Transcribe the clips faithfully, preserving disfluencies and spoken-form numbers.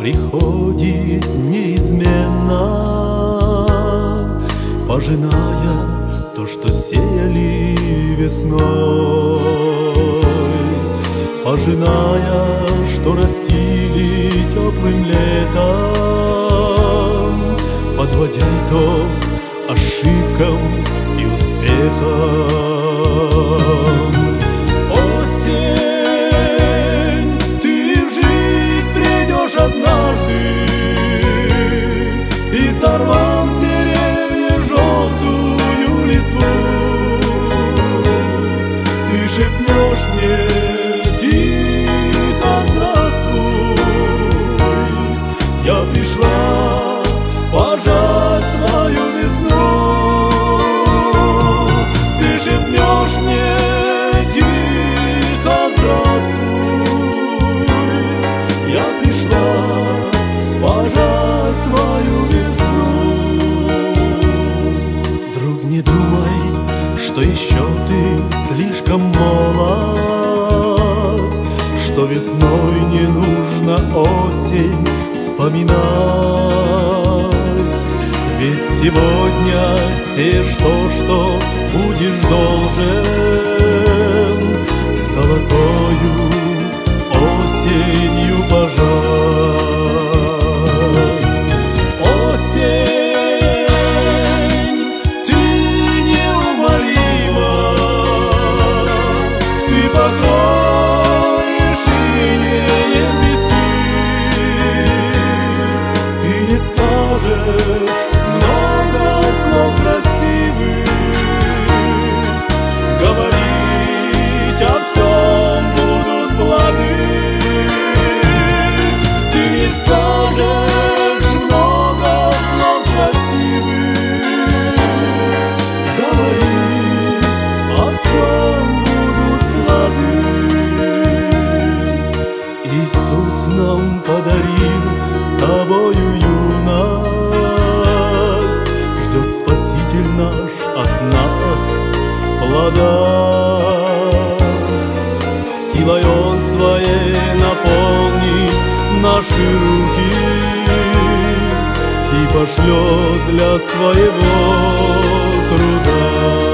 приходит неизменно, пожиная то, что сеяли весной, пожиная, что растили теплым летом, подводя итог ошибкам и успехам. Осень, ты в жизнь придешь однажды и, сорвав с деревьев желтую листву, ты шепнешь мне тихо: здравствуй, я пришла пожать твою весну. Ты шепнешь мне тихо: здравствуй, я пришла пожать твою весну. Друг, не думай, что еще ты слишком молод, что весной не нужно осень вспоминать. Ведь сегодня сеешь то, что будешь должен золотою осенью пожать. Осень, ты неумолима, ты покроешь инеем пески, ты не скажешь много слов красивых, говорить о всем будут плоды. Ты не скажешь много слов красивых, говорить о всем будут плоды. Иисус нам подарил с тобою юность, ждет Спаситель наш от нас плода. Силой Он своей наполнит наши руки и пошлет для своего труда.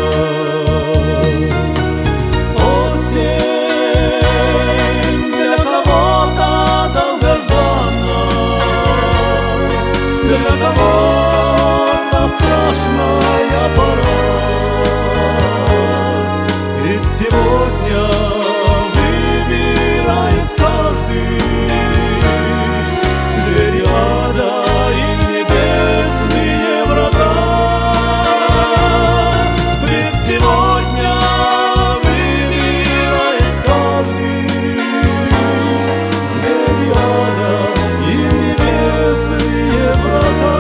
Осень для кого-то долгожданна, для кого-то страшная пора. Ведь сегодня выбирает каждый двери ада и небесные врата. Ведь сегодня выбирает каждый двери ада и небесные врата.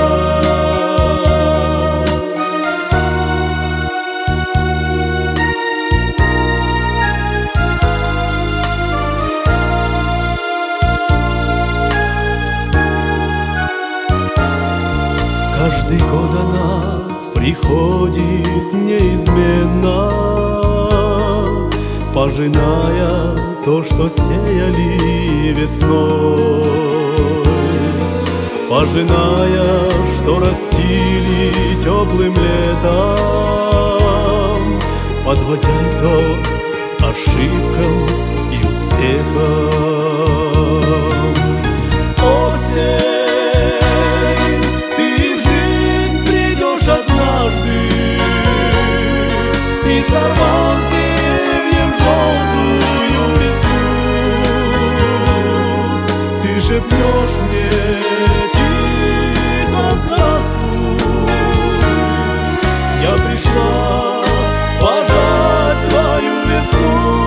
Каждый год она приходит неизменно, пожиная то, что сеяли весной, пожиная, что растили теплым летом, подводя итог ошибкам и успехам. Осень, однажды и, сорвав с деревьев желтую листву, ты шепнешь мне тихо: здравствуй, я пришла пожать твою весну.